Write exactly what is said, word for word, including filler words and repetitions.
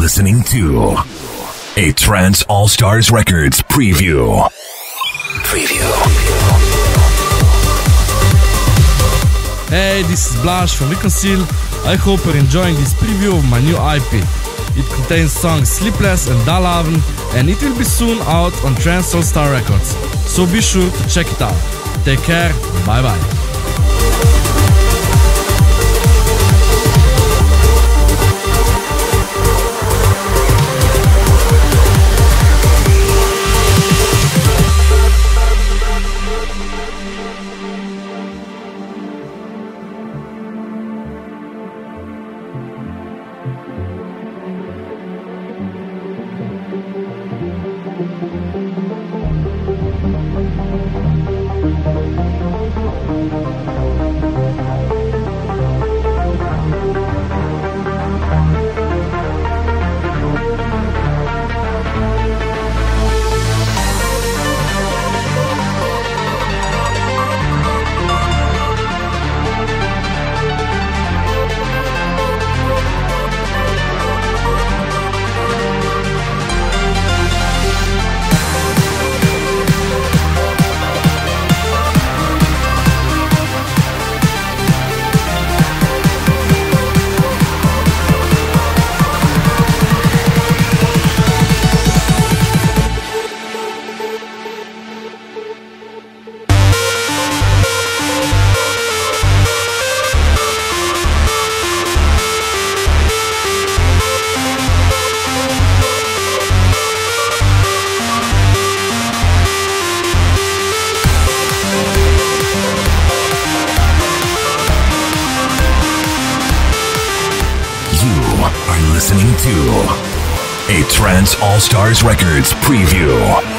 listening to a Trance All-Stars Records preview. Preview. Hey, this is Blaž from Reconcile. I hope you're enjoying this preview of my new I P. It contains songs Sleepless and Dalaven, and it will be soon out on Trance All-Star Records. So be sure to check it out. Take care, bye bye. Listening to a Trance All-Stars Records preview.